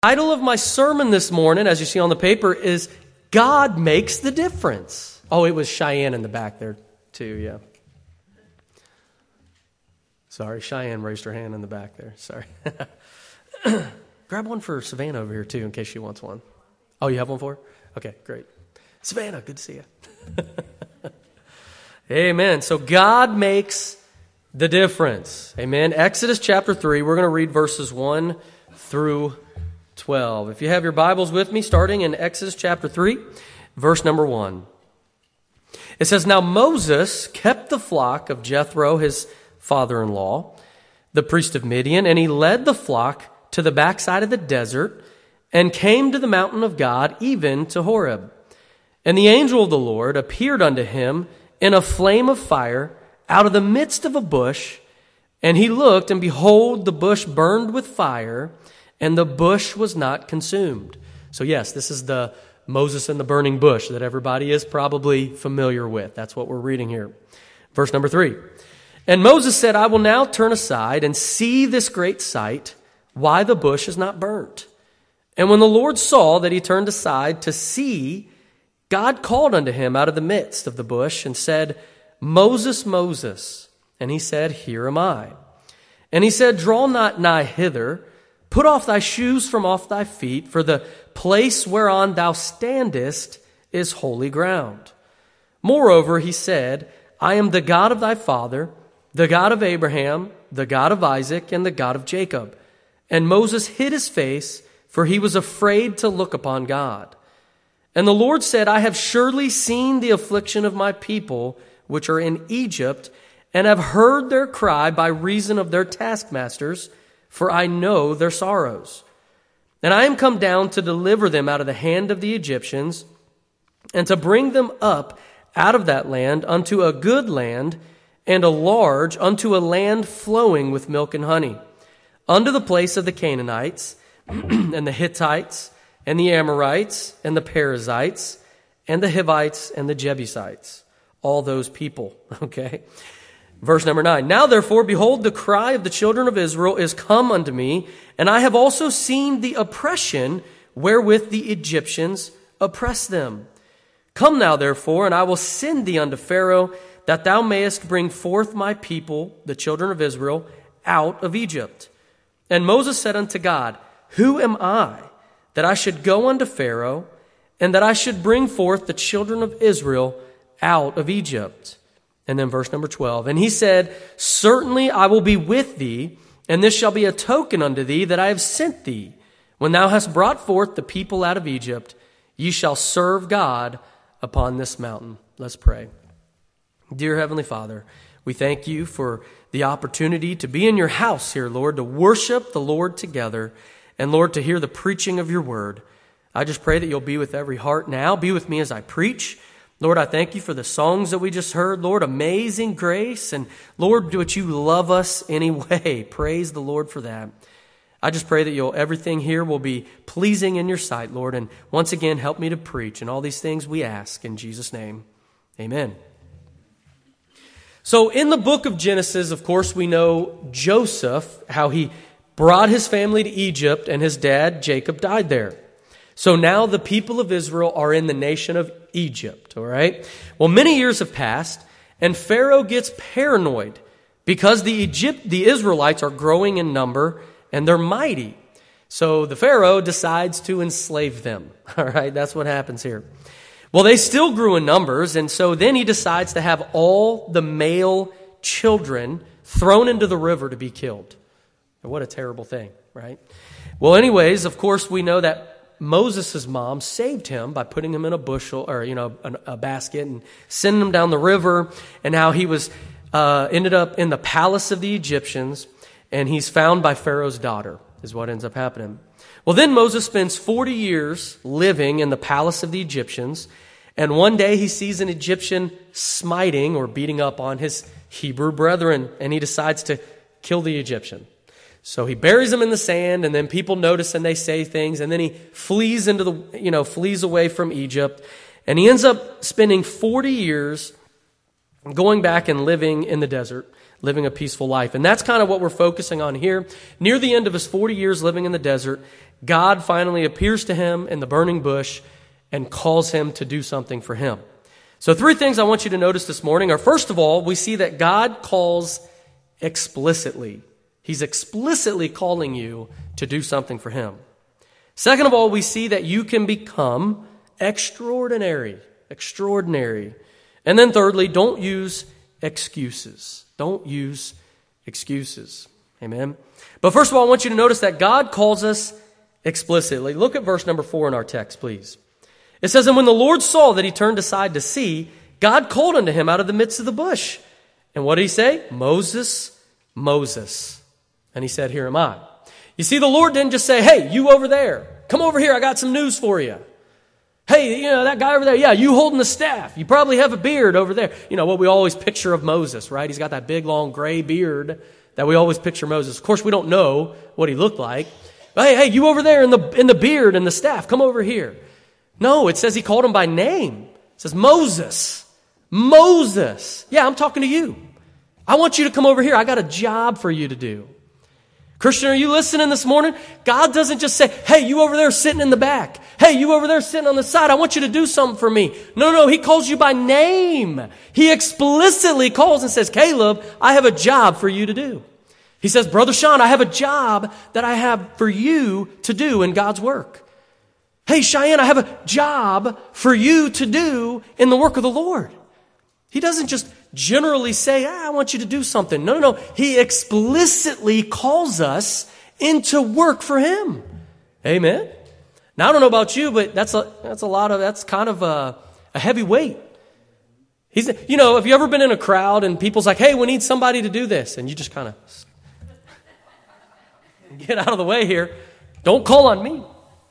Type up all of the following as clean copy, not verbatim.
Title of my sermon this morning, as you see on the paper, is God Makes the Difference. Oh, it was Cheyenne in the back there too, yeah. Sorry, Cheyenne raised her hand in the back there. Sorry. Grab one for Savannah over here too, in case she wants one. Oh, you have one for her? Okay, great. Savannah, good to see you. Amen. So God makes the difference. Amen. Exodus chapter 3, we're going to read verses 1 through 12. If you have your Bibles with me, starting in Exodus chapter 3, verse number 1. It says, Now Moses kept the flock of Jethro, his father-in-law, the priest of Midian, and he led the flock to the backside of the desert and came to the mountain of God, even to Horeb. And the angel of the Lord appeared unto him in a flame of fire out of the midst of a bush. And he looked, and behold, the bush burned with fire, and the bush was not consumed. So yes, this is the Moses and the burning bush that everybody is probably familiar with. That's what we're reading here. Verse number 3. And Moses said, I will now turn aside and see this great sight, why the bush is not burnt. And when the Lord saw that he turned aside to see, God called unto him out of the midst of the bush and said, Moses, Moses. And he said, Here am I. And he said, Draw not nigh hither, put off thy shoes from off thy feet, for the place whereon thou standest is holy ground. Moreover, he said, I am the God of thy father, the God of Abraham, the God of Isaac, and the God of Jacob. And Moses hid his face, for he was afraid to look upon God. And the Lord said, I have surely seen the affliction of my people, which are in Egypt, and have heard their cry by reason of their taskmasters, for I know their sorrows. And I am come down to deliver them out of the hand of the Egyptians, and to bring them up out of that land unto a good land, and a large, unto a land flowing with milk and honey, unto the place of the Canaanites, and the Hittites, and the Amorites, and the Perizzites, and the Hivites, and the Jebusites. All those people, okay? Verse number 9. Now therefore, behold, the cry of the children of Israel is come unto me, and I have also seen the oppression wherewith the Egyptians oppress them. Come now therefore, and I will send thee unto Pharaoh, that thou mayest bring forth my people, the children of Israel, out of Egypt. And Moses said unto God, Who am I, that I should go unto Pharaoh, and that I should bring forth the children of Israel out of Egypt? And then verse number 12. And he said, Certainly I will be with thee, and this shall be a token unto thee that I have sent thee. When thou hast brought forth the people out of Egypt, ye shall serve God upon this mountain. Let's pray. Dear Heavenly Father, we thank you for the opportunity to be in your house here, Lord, to worship the Lord together, and Lord, to hear the preaching of your word. I just pray that you'll be with every heart now. Be with me as I preach. Lord, I thank you for the songs that we just heard. Lord, amazing grace. And Lord, would you love us anyway? Praise the Lord for that. I just pray that everything here will be pleasing in your sight, Lord. And once again, help me to preach. And all these things we ask in Jesus' name. Amen. So in the book of Genesis, of course, we know Joseph, how he brought his family to Egypt and his dad, Jacob, died there. So now the people of Israel are in the nation of Egypt, all right? Well, many years have passed, and Pharaoh gets paranoid because the Israelites are growing in number and they're mighty. So the Pharaoh decides to enslave them, all right? That's what happens here. Well, they still grew in numbers, and so then he decides to have all the male children thrown into the river to be killed. What a terrible thing, right? Well, anyways, of course, we know that Moses' mom saved him by putting him in a bushel or, a basket and sending him down the river, and how he was ended up in the palace of the Egyptians, and he's found by Pharaoh's daughter is what ends up happening. Well, then Moses spends 40 years living in the palace of the Egyptians, and one day he sees an Egyptian smiting or beating up on his Hebrew brethren, and he decides to kill the Egyptian. So he buries him in the sand, and then people notice and they say things, and then he flees flees away from Egypt, and he ends up spending 40 years going back and living in the desert, living a peaceful life. And that's kind of what we're focusing on here. Near the end of his 40 years living in the desert, God finally appears to him in the burning bush and calls him to do something for him. So 3 things I want you to notice this morning are, first of all, we see that God calls explicitly. He's explicitly calling you to do something for him. Second of all, we see that you can become extraordinary. And then thirdly, don't use excuses. Don't use excuses. Amen. But first of all, I want you to notice that God calls us explicitly. Look at verse number 4 in our text, please. It says, "And when the Lord saw that he turned aside to see, God called unto him out of the midst of the bush. And what did he say? Moses, Moses. And he said, Here am I." You see, the Lord didn't just say, "Hey, you over there, come over here, I got some news for you. Hey, that guy over there, yeah, you holding the staff. You probably have a beard over there." You know, what we always picture of Moses, right? He's got that big, long, gray beard that we always picture Moses. Of course, we don't know what he looked like. But hey, you over there in the beard and the staff, come over here. No, it says he called him by name. It says, Moses, Moses. Yeah, I'm talking to you. I want you to come over here. I got a job for you to do. Christian, are you listening this morning? God doesn't just say, "Hey, you over there sitting in the back. Hey, you over there sitting on the side. I want you to do something for me." No, he calls you by name. He explicitly calls and says, "Caleb, I have a job for you to do." He says, "Brother Sean, I have a job that I have for you to do in God's work. Hey, Cheyenne, I have a job for you to do in the work of the Lord." He doesn't just generally say, "I want you to do something." No. He explicitly calls us into work for him. Amen. Now, I don't know about you, but that's kind of a heavy weight. Have you ever been in a crowd and people's like, "Hey, we need somebody to do this," and you just kind of get out of the way here. Don't call on me.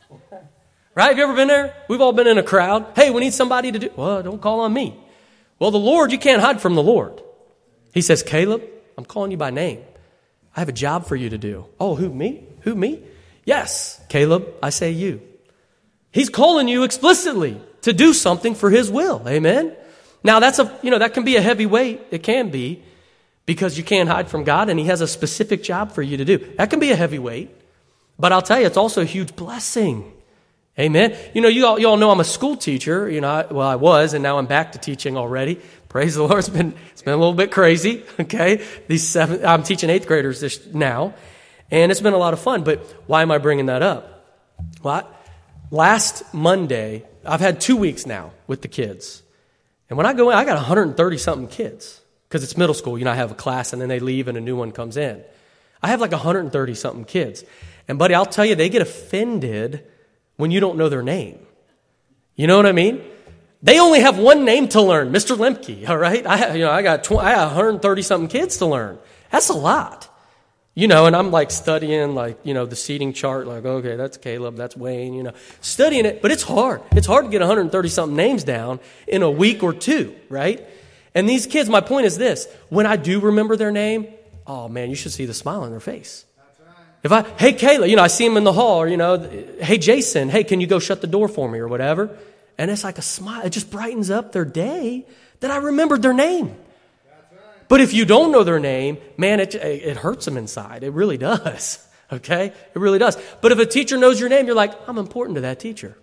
Right? Have you ever been there? We've all been in a crowd. "Hey, we need somebody to do." Well, don't call on me. Well, the Lord, you can't hide from the Lord. He says, "Caleb, I'm calling you by name. I have a job for you to do." "Oh, who, me? Who, me?" "Yes, Caleb, I say you." He's calling you explicitly to do something for his will. Amen. Now that can be a heavy weight. It can be, because you can't hide from God and he has a specific job for you to do. That can be a heavy weight. But I'll tell you, it's also a huge blessing. Amen. You all know I'm a school teacher. I was, and now I'm back to teaching already. Praise the Lord. It's been a little bit crazy. Okay. I'm teaching 8th graders now, and it's been a lot of fun. But why am I bringing that up? Well, last Monday, I've had 2 weeks now with the kids. And when I go in, I got 130 something kids, because it's middle school. I have a class and then they leave and a new one comes in. I have like 130 something kids. And buddy, I'll tell you, they get offended when you don't know their name. You know what I mean? They only have one name to learn, Mr. Lemke, all right? I got 130 something kids to learn. That's a lot. And I'm like studying the seating chart, like, okay, that's Caleb, that's Wayne, studying it, but it's hard. It's hard to get 130 something names down in a week or two, right? And these kids, my point is this: when I do remember their name, oh man, you should see the smile on their face. Hey, Caleb, I see him in the hall, or, "Hey, Jason, hey, can you go shut the door for me," or whatever. And it's like a smile. It just brightens up their day that I remembered their name. But if you don't know their name, man, it hurts them inside. It really does. Okay? It really does. But if a teacher knows your name, you're like, "I'm important to that teacher."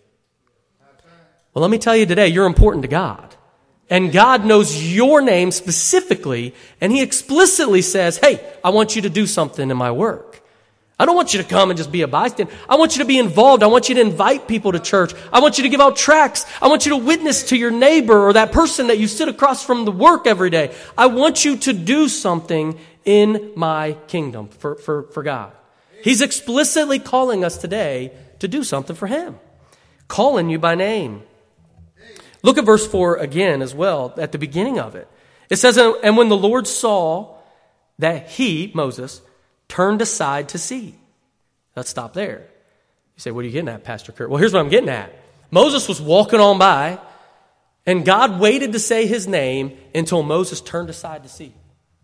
Well, let me tell you today, you're important to God. And God knows your name specifically, and he explicitly says, "Hey, I want you to do something in my work. I don't want you to come and just be a bystander. I want you to be involved. I want you to invite people to church. I want you to give out tracts. I want you to witness to your neighbor or that person that you sit across from the work every day. I want you to do something in my kingdom for God." He's explicitly calling us today to do something for him. Calling you by name. Look at verse 4 again as well, at the beginning of it. It says, "And when the Lord saw that he," Moses, "turned aside to see." Let's stop there. You say, "What are you getting at, Pastor Kurt?" Well, here's what I'm getting at. Moses was walking on by, and God waited to say his name until Moses turned aside to see.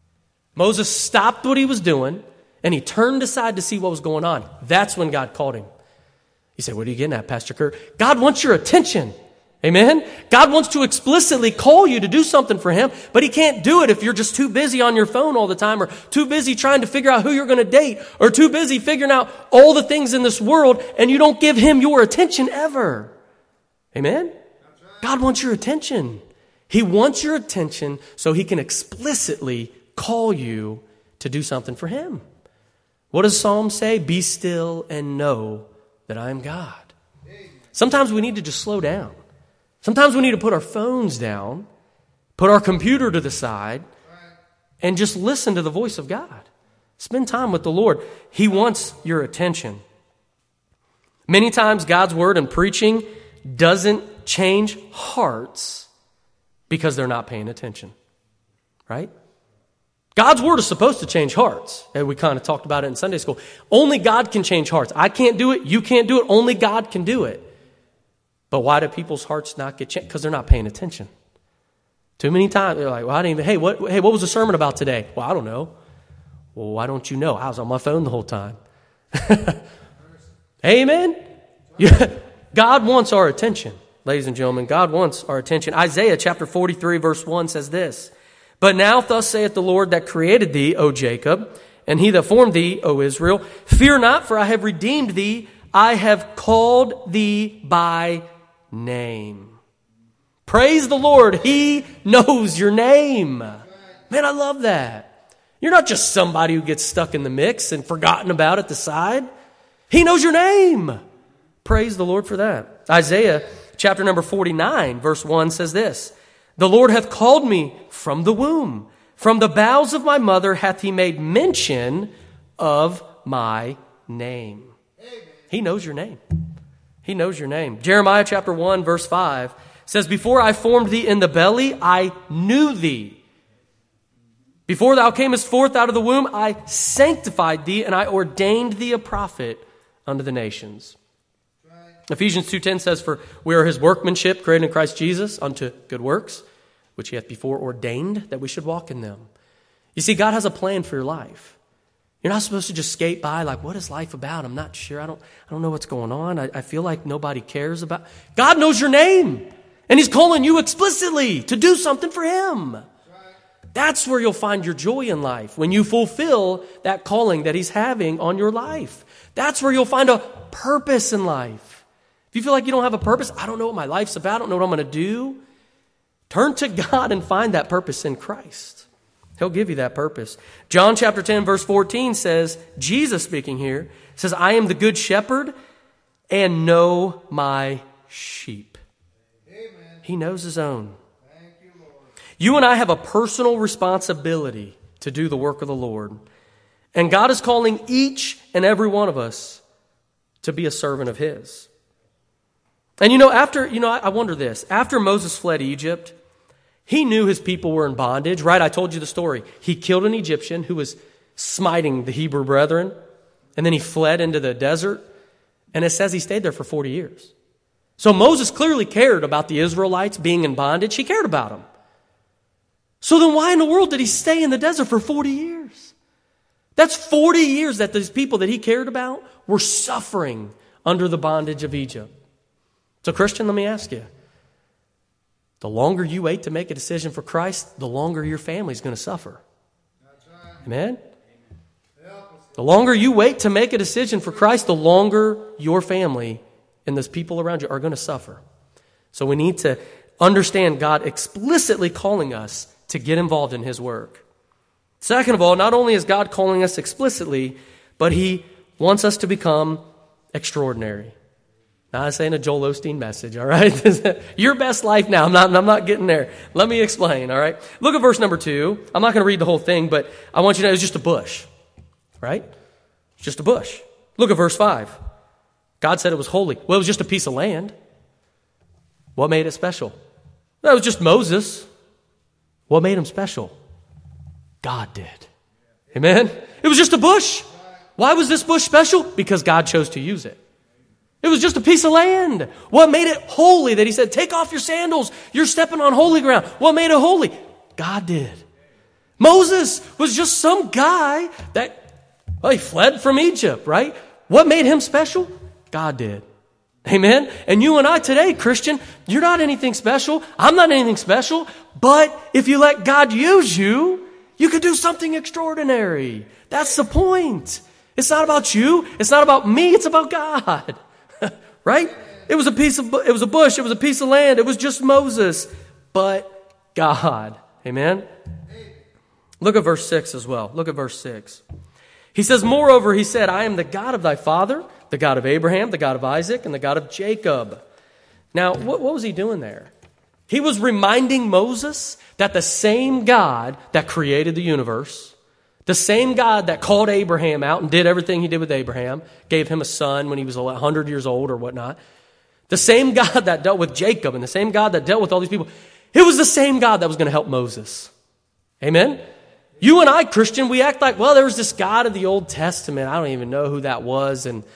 Moses stopped what he was doing, and he turned aside to see what was going on. That's when God called him. You say, "What are you getting at, Pastor Kurt?" God wants your attention. Amen? God wants to explicitly call you to do something for Him, but He can't do it if you're just too busy on your phone all the time, or too busy trying to figure out who you're going to date, or too busy figuring out all the things in this world, and you don't give Him your attention ever. Amen? God wants your attention. He wants your attention so He can explicitly call you to do something for Him. What does Psalm say? Be still and know that I am God. Sometimes we need to just slow down. Sometimes we need to put our phones down, put our computer to the side, and just listen to the voice of God. Spend time with the Lord. He wants your attention. Many times God's word and preaching doesn't change hearts because they're not paying attention. Right? God's word is supposed to change hearts. And we kind of talked about it in Sunday school. Only God can change hearts. I can't do it. You can't do it. Only God can do it. But why do people's hearts not get changed? Because they're not paying attention. Too many times they're like, well, I didn't even, hey, what was the sermon about today? Well, I don't know. Well, why don't you know? I was on my phone the whole time. Amen? Yeah. God wants our attention, ladies and gentlemen. God wants our attention. Isaiah chapter 43 verse 1 says this, but now thus saith the Lord that created thee, O Jacob, and he that formed thee, O Israel, fear not, for I have redeemed thee. I have called thee by name. Praise the Lord. He knows your name. Man, I love that. You're not just somebody who gets stuck in the mix and forgotten about at the side. He knows your name. Praise the Lord for that. Isaiah chapter number 49 verse 1 says this, the Lord hath called me from the womb. From the bowels of my mother hath He made mention of my name. He knows your name. He knows your name. Jeremiah chapter 1 verse 5 says, before I formed thee in the belly, I knew thee. Before thou camest forth out of the womb, I sanctified thee, and I ordained thee a prophet unto the nations. Right. Ephesians 2:10 says, for we are His workmanship, created in Christ Jesus, unto good works, which He hath before ordained that we should walk in them. You see, God has a plan for your life. You're not supposed to just skate by like, what is life about? I'm not sure. I don't know what's going on. I feel like nobody cares about. God knows your name. And He's calling you explicitly to do something for Him. That's where you'll find your joy in life, when you fulfill that calling that He's having on your life. That's where you'll find a purpose in life. If you feel like you don't have a purpose, I don't know what my life's about, I don't know what I'm going to do, turn to God and find that purpose in Christ. He'll give you that purpose. John chapter 10 verse 14 says, Jesus speaking here, says, I am the good shepherd and know my sheep. Amen. He knows His own. Thank you, Lord. You and I have a personal responsibility to do the work of the Lord. And God is calling each and every one of us to be a servant of His. And I wonder this. After Moses fled Egypt, he knew his people were in bondage, right? I told you the story. He killed an Egyptian who was smiting the Hebrew brethren, and then he fled into the desert, and it says he stayed there for 40 years. So Moses clearly cared about the Israelites being in bondage. He cared about them. So then why in the world did he stay in the desert for 40 years? That's 40 years that these people that he cared about were suffering under the bondage of Egypt. So Christian, let me ask you, the longer you wait to make a decision for Christ, the longer your family's going to suffer. Amen? The longer you wait to make a decision for Christ, the longer your family and those people around you are going to suffer. So we need to understand God explicitly calling us to get involved in His work. Second of all, not only is God calling us explicitly, but He wants us to become extraordinary. Now, I'm saying a Joel Osteen message, all right? Your best life now. I'm not getting there. Let me explain, all right? Look at verse number 2. I'm not going to read the whole thing, but I want you to know it's just a bush, right? It's just a bush. Look at verse 5. God said it was holy. Well, it was just a piece of land. What made it special? That was just Moses. What made him special? God did. Amen? It was just a bush. Why was this bush special? Because God chose to use it. It was just a piece of land. What made it holy? That He said, take off your sandals. You're stepping on holy ground. What made it holy? God did. Moses was just some guy that, he fled from Egypt, right? What made him special? God did. Amen? And you and I today, Christian, you're not anything special. I'm not anything special. But if you let God use you, you can do something extraordinary. That's the point. It's not about you. It's not about me. It's about God. Right? It was a bush. It was a piece of land. It was just Moses. But God. Amen? Look at verse 6 as well. Look at verse 6. He says, moreover, he said, I am the God of thy father, the God of Abraham, the God of Isaac, and the God of Jacob. Now, what was he doing there? He was reminding Moses that the same God that created the universe, the same God that called Abraham out and did everything he did with Abraham, gave him a son when he was 100 years old or whatnot, the same God that dealt with Jacob and the same God that dealt with all these people, it was the same God that was going to help Moses. Amen? You and I, Christian, we act like, well, there was this God of the Old Testament. I don't even know who that was, and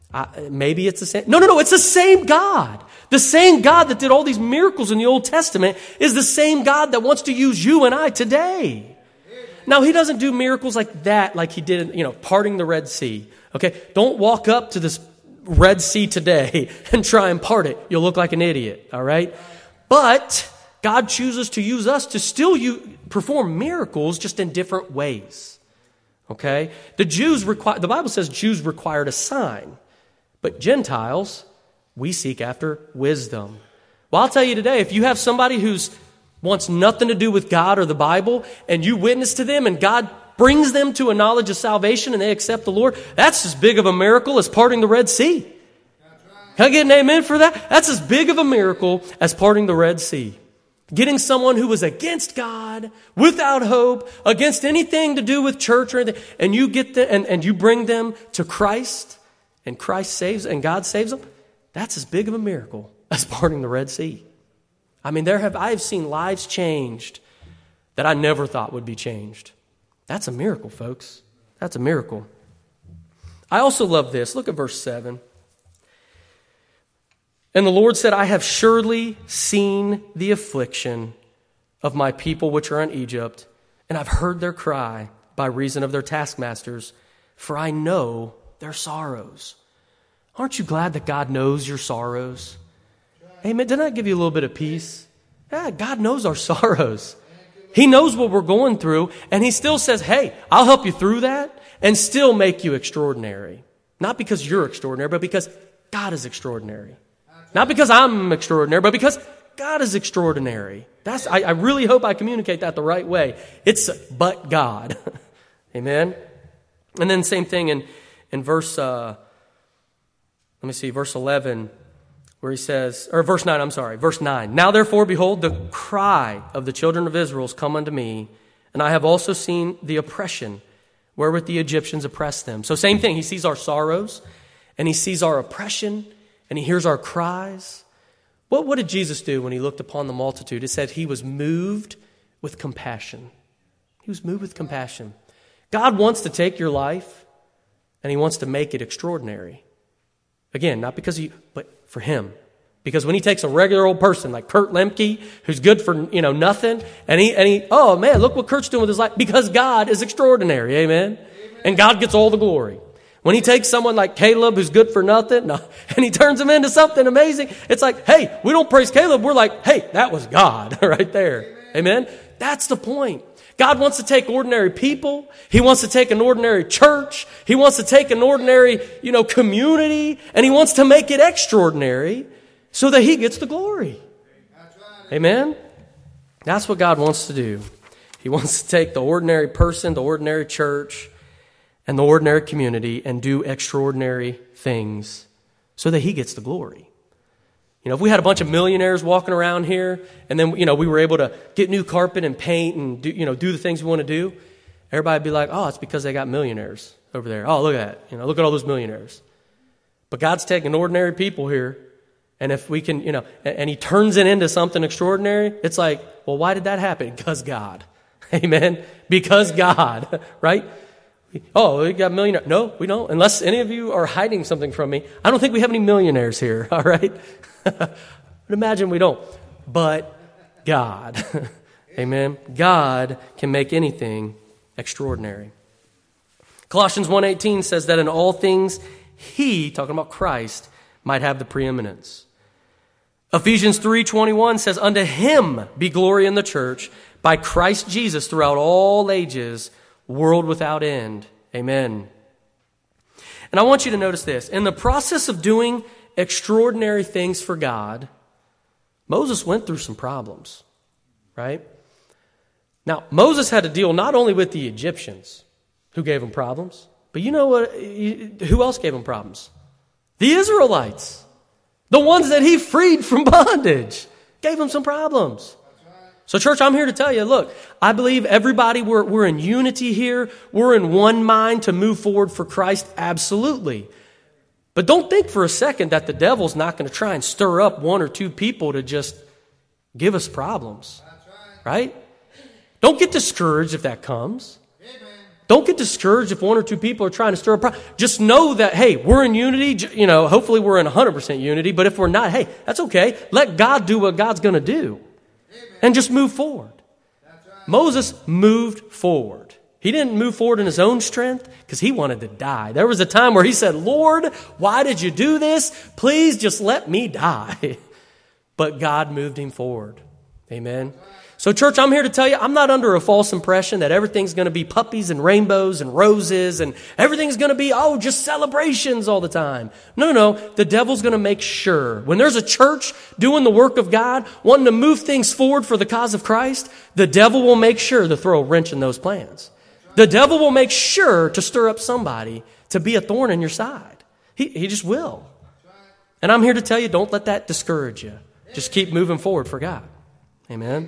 maybe it's the same. No, it's the same God. The same God that did all these miracles in the Old Testament is the same God that wants to use you and I today. Now, he doesn't do miracles like that, like he did, parting the Red Sea. Okay? Don't walk up to this Red Sea today and try and part it. You'll look like an idiot, all right? But God chooses to use us to still perform miracles, just in different ways. Okay? The Bible says Jews required a sign, but Gentiles, we seek after wisdom. Well, I'll tell you today, if you have somebody who's wants nothing to do with God or the Bible, and you witness to them, and God brings them to a knowledge of salvation, and they accept the Lord, that's as big of a miracle as parting the Red Sea. Can I get an amen for that? That's as big of a miracle as parting the Red Sea. Getting someone who was against God, without hope, against anything to do with church or anything, and you get and you bring them to Christ, and Christ saves, and God saves them, that's as big of a miracle as parting the Red Sea. I mean, I have seen lives changed that I never thought would be changed. That's a miracle, folks. That's a miracle. I also love this. Look at verse 7. And the Lord said, I have surely seen the affliction of my people which are in Egypt, and I've heard their cry by reason of their taskmasters, for I know their sorrows. Aren't you glad that God knows your sorrows? Amen. Didn't that give you a little bit of peace? Yeah, God knows our sorrows. He knows what we're going through, and he still says, hey, I'll help you through that and still make you extraordinary. Not because you're extraordinary, but because God is extraordinary. Not because I'm extraordinary, but because God is extraordinary. I really hope I communicate that the right way. It's but God. Amen? And then same thing in verse, verse 11, where he says, or verse 9, verse 9. Now therefore, behold, the cry of the children of Israel is come unto me, and I have also seen the oppression wherewith the Egyptians oppress them. So same thing, he sees our sorrows, and he sees our oppression, and he hears our cries. What did Jesus do when he looked upon the multitude? It said he was moved with compassion. He was moved with compassion. God wants to take your life, and he wants to make it extraordinary. Again, not because of you, but for him. Because when he takes a regular old person like Kurt Lemke, who's good for nothing, and he oh man, look what Kurt's doing with his life. Because God is extraordinary, amen? And God gets all the glory. When he takes someone like Caleb, who's good for nothing, and he turns him into something amazing, it's like, hey, we don't praise Caleb. We're like, hey, that was God right there. Amen? That's the point. God wants to take ordinary people. He wants to take an ordinary church. He wants to take an ordinary, community, and he wants to make it extraordinary so that he gets the glory. Amen? That's what God wants to do. He wants to take the ordinary person, the ordinary church, and the ordinary community and do extraordinary things so that he gets the glory. If we had a bunch of millionaires walking around here and then, we were able to get new carpet and paint and do the things we want to do, everybody would be like, oh, it's because they got millionaires over there. Oh, look at that. Look at all those millionaires. But God's taking ordinary people here, and if we can, and he turns it into something extraordinary, it's like, well, why did that happen? Because God. Amen? Because God, right? Oh, we got millionaires. No, we don't. Unless any of you are hiding something from me. I don't think we have any millionaires here, all right? But imagine we don't. But God. Amen. God can make anything extraordinary. Colossians 1:18 says that in all things he, talking about Christ, might have the preeminence. Ephesians 3:21 says, unto him be glory in the church by Christ Jesus throughout all ages, world without end. Amen. And I want you to notice this. In the process of doing extraordinary things for God, Moses went through some problems, right? Now, Moses had to deal not only with the Egyptians who gave him problems, but you know what? Who else gave him problems? The Israelites. The ones that he freed from bondage gave him some problems. So church, I'm here to tell you, look, I believe everybody, we're in unity here. We're in one mind to move forward for Christ, absolutely. But don't think for a second that the devil's not going to try and stir up one or two people to just give us problems. Right? Don't get discouraged if that comes. Don't get discouraged if one or two people are trying to stir up problems. Just know that, hey, we're in unity. You know, hopefully we're in 100% unity. But if we're not, hey, that's okay. Let God do what God's going to do. And just move forward. Moses moved forward. He didn't move forward in his own strength because he wanted to die. There was a time where he said, Lord, why did you do this? Please just let me die. But God moved him forward. Amen. So church, I'm here to tell you, I'm not under a false impression that everything's going to be puppies and rainbows and roses and everything's going to be, just celebrations all the time. No. The devil's going to make sure. When there's a church doing the work of God, wanting to move things forward for the cause of Christ, the devil will make sure to throw a wrench in those plans. The devil will make sure to stir up somebody to be a thorn in your side. He just will. And I'm here to tell you, don't let that discourage you. Just keep moving forward for God. Amen.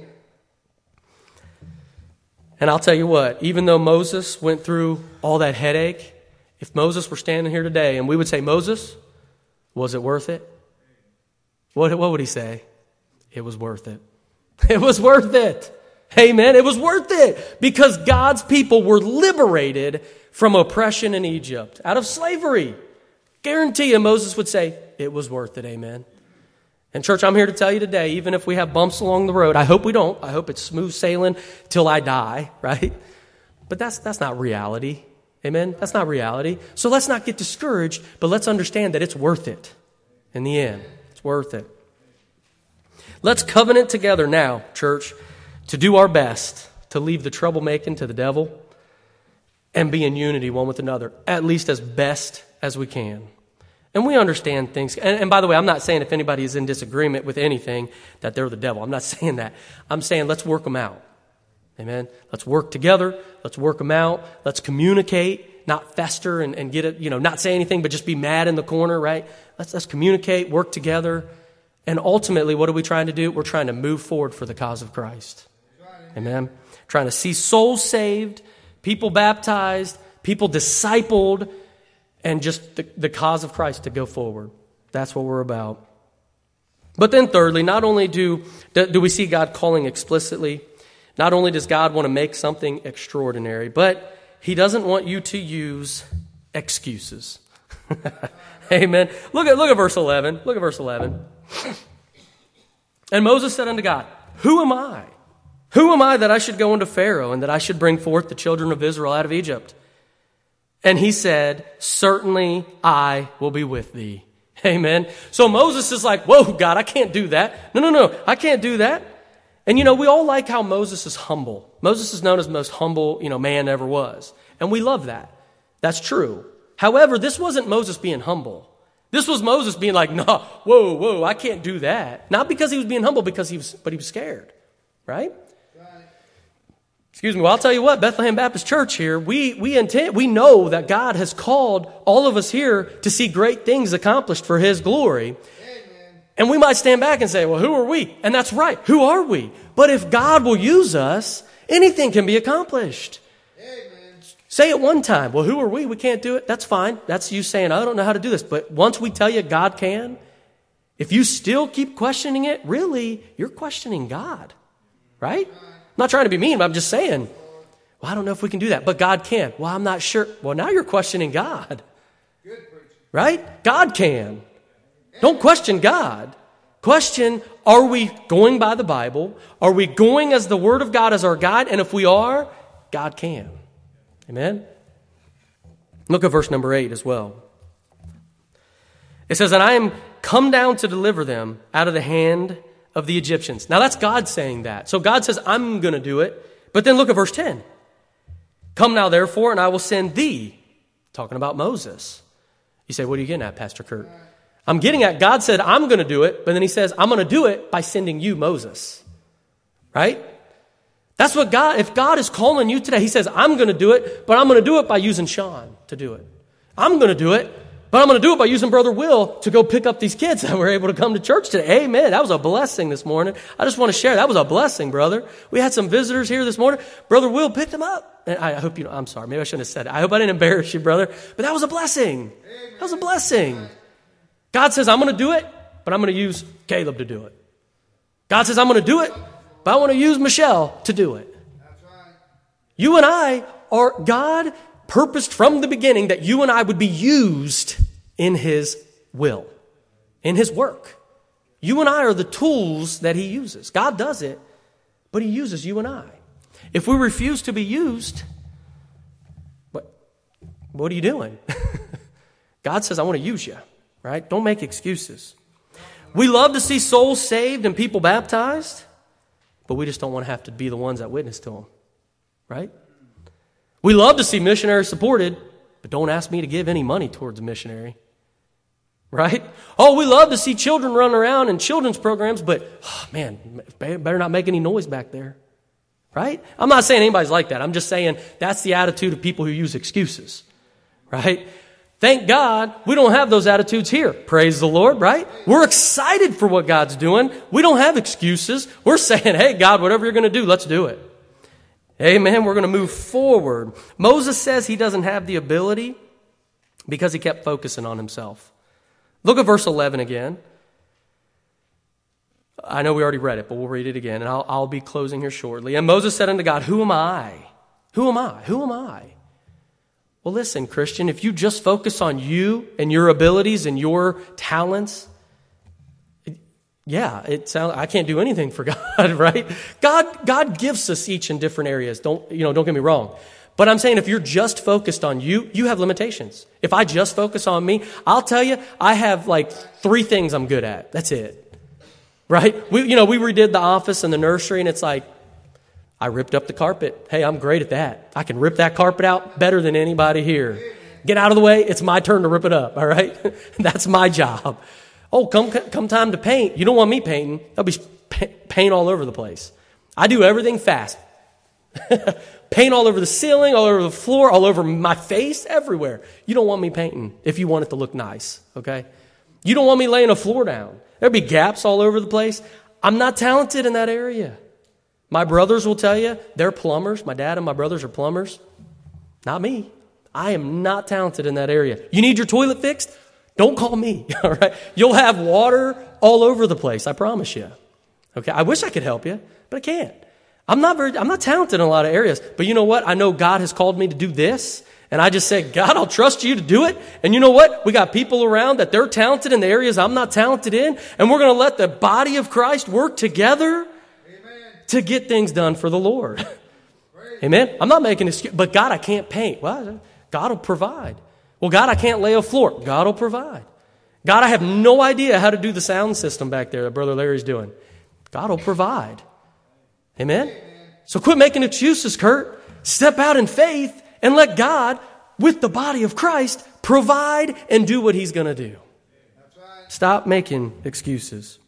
And I'll tell you what, even though Moses went through all that headache, if Moses were standing here today and we would say, Moses, was it worth it? What would he say? It was worth it. It was worth it. Amen. It was worth it because God's people were liberated from oppression in Egypt, out of slavery. Guarantee you Moses would say, it was worth it. Amen. And church, I'm here to tell you today, even if we have bumps along the road, I hope we don't. I hope it's smooth sailing till I die, right? But that's not reality. Amen? That's not reality. So let's not get discouraged, but let's understand that it's worth it in the end. It's worth it. Let's covenant together now, church, to do our best to leave the troublemaking to the devil and be in unity one with another, at least as best as we can. And we understand things. And by the way, I'm not saying if anybody is in disagreement with anything that they're the devil. I'm not saying that. I'm saying let's work them out. Amen. Let's work together. Let's work them out. Let's communicate, not fester and get it, not say anything, but just be mad in the corner, right? Let's communicate, work together. And ultimately, what are we trying to do? We're trying to move forward for the cause of Christ. Amen. Trying to see souls saved, people baptized, people discipled, and just the cause of Christ to go forward. That's what we're about. But then thirdly, not only do we see God calling explicitly, not only does God want to make something extraordinary, but he doesn't want you to use excuses. Amen. Look at verse 11. Look at verse 11. And Moses said unto God, who am I? Who am I that I should go unto Pharaoh and that I should bring forth the children of Israel out of Egypt? And he said, certainly I will be with thee. Amen. So Moses is like, whoa, God, I can't do that. No, I can't do that. And we all like how Moses is humble. Moses is known as the most humble, man ever was. And we love that. That's true. However, this wasn't Moses being humble. This was Moses being like, no, whoa, I can't do that. Not because he was being humble, but he was scared. Right? Excuse me. Well, I'll tell you what, Bethlehem Baptist Church here, we know that God has called all of us here to see great things accomplished for his glory. Amen. And we might stand back and say, well, who are we? And that's right. Who are we? But if God will use us, anything can be accomplished. Amen. Say it one time. Well, who are we? We can't do it. That's fine. That's you saying, I don't know how to do this. But once we tell you God can, if you still keep questioning it, really, you're questioning God. Right? I'm not trying to be mean, but I'm just saying, well, I don't know if we can do that, but God can. Well, I'm not sure. Well, now you're questioning God. Right? God can. Don't question God. Question, are we going by the Bible? Are we going as the Word of God as our guide? And if we are, God can. Amen? Look at verse number 8 as well. It says, and I am come down to deliver them out of the hand of the Egyptians. Now that's God saying that. So God says, I'm going to do it. But then look at verse 10. Come now, therefore, and I will send thee. Talking about Moses. You say, what are you getting at, Pastor Kurt? I'm getting at, God said, I'm going to do it. But then he says, I'm going to do it by sending you Moses. Right? That's what God, if God is calling you today, he says, I'm going to do it, but I'm going to do it by using Sean to do it. I'm going to do it, but I'm going to do it by using Brother Will to go pick up these kids that were able to come to church today. Amen. That was a blessing this morning. I just want to share. That was a blessing, brother. We had some visitors here this morning. Brother Will picked them up. And I hope you know, I'm sorry. Maybe I shouldn't have said it. I hope I didn't embarrass you, brother. But that was a blessing. That was a blessing. God says, I'm going to do it, but I'm going to use Caleb to do it. God says, I'm going to do it, but I want to use Michelle to do it. That's right. You and I are, God purposed from the beginning that you and I would be used in his will, in his work. You and I are the tools that he uses. God does it, but he uses you and I. If we refuse to be used, what are you doing? God says, I want to use you, right? Don't make excuses. We love to see souls saved and people baptized, but we just don't want to have to be the ones that witness to them, right? We love to see missionaries supported, but don't ask me to give any money towards a missionary, right? Oh, we love to see children run around in children's programs, but, man, better not make any noise back there, right? I'm not saying anybody's like that. I'm just saying that's the attitude of people who use excuses, right? Thank God we don't have those attitudes here. Praise the Lord, right? We're excited for what God's doing. We don't have excuses. We're saying, hey, God, whatever you're going to do, let's do it. Amen. We're going to move forward. Moses says he doesn't have the ability because he kept focusing on himself. Look at verse 11 again. I know we already read it, but we'll read it again, and I'll be closing here shortly. And Moses said unto God, who am I? Who am I? Who am I? Well, listen, Christian, if you just focus on you and your abilities and your talents, I can't do anything for God, right? God gives us each in different areas. Don't get me wrong. But I'm saying if you're just focused on you, you have limitations. If I just focus on me, I'll tell you, I have like 3 things I'm good at. That's it. Right? We redid the office and the nursery, and it's like, I ripped up the carpet. Hey, I'm great at that. I can rip that carpet out better than anybody here. Get out of the way. It's my turn to rip it up. All right? That's my job. Oh, come time to paint. You don't want me painting. There'll be paint all over the place. I do everything fast. Paint all over the ceiling, all over the floor, all over my face, everywhere. You don't want me painting if you want it to look nice, okay? You don't want me laying a floor down. There'll be gaps all over the place. I'm not talented in that area. My brothers will tell you, they're plumbers. My dad and my brothers are plumbers. Not me. I am not talented in that area. You need your toilet fixed? Don't call me, all right? You'll have water all over the place, I promise you. Okay, I wish I could help you, but I can't. I'm not talented in a lot of areas, but you know what? I know God has called me to do this, and I just said, God, I'll trust you to do it. And you know what? We got people around that they're talented in the areas I'm not talented in, and we're going to let the body of Christ work together to get things done for the Lord. Amen? I'm not making excuse, but God, I can't paint. Well, God will provide. Well, God, I can't lay a floor. God will provide. God, I have no idea how to do the sound system back there that Brother Larry's doing. God will provide. Amen? So quit making excuses, Kurt. Step out in faith and let God, with the body of Christ, provide and do what he's going to do. Stop making excuses.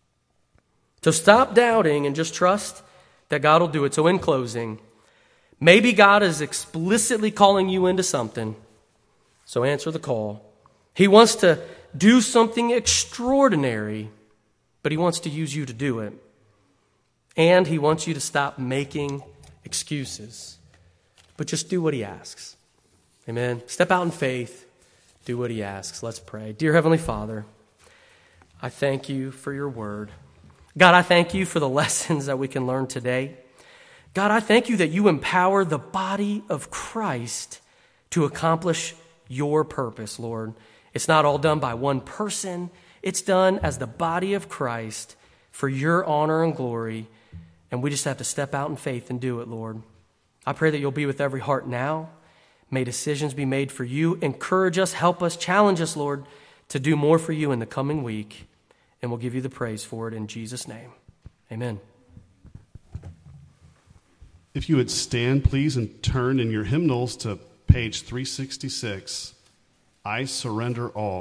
So stop doubting and just trust that God will do it. So in closing, maybe God is explicitly calling you into something. So answer the call. He wants to do something extraordinary, but he wants to use you to do it. And he wants you to stop making excuses, but just do what he asks. Amen. Step out in faith. Do what he asks. Let's pray. Dear Heavenly Father, I thank you for your word. God, I thank you for the lessons that we can learn today. God, I thank you that you empower the body of Christ to accomplish your purpose, Lord. It's not all done by one person. It's done as the body of Christ for your honor and glory. And we just have to step out in faith and do it, Lord. I pray that you'll be with every heart now. May decisions be made for you. Encourage us, help us, challenge us, Lord, to do more for you in the coming week, and we'll give you the praise for it in Jesus' name. Amen. If you would stand, please, and turn in your hymnals to page 366, I Surrender All.